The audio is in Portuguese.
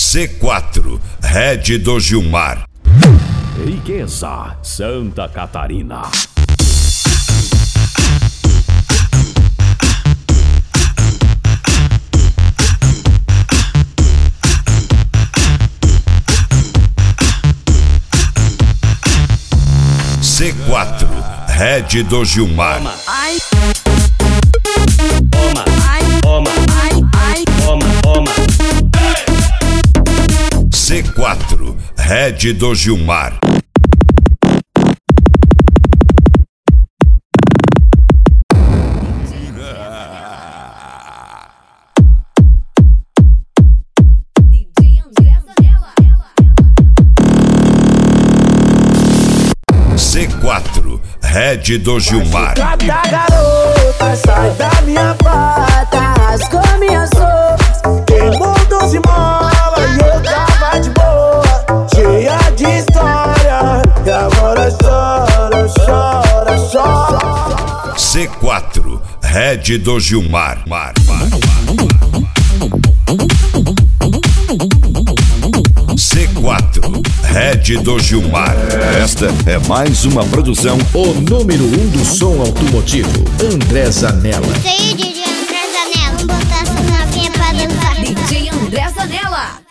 C4, Red do Gilmar. Riqueza, Santa Catarina. C4, Red do Gilmar. C4, Red do Gilmar. C4, Red do Gilmar. Cada garota sai da minha pata, rasgou minhas roupas, queimou 12 molas e eu tava de boa, cheia de história, e agora chora, chora, chora. C4, Red do Gilmar. C4, Red do Gilmar. Esta é mais uma produção, o número 1 do som automotivo, André Zanella. Isso aí, DJ André Zanella. Vamos botar essa novinha pra dançar. DJ André Zanella.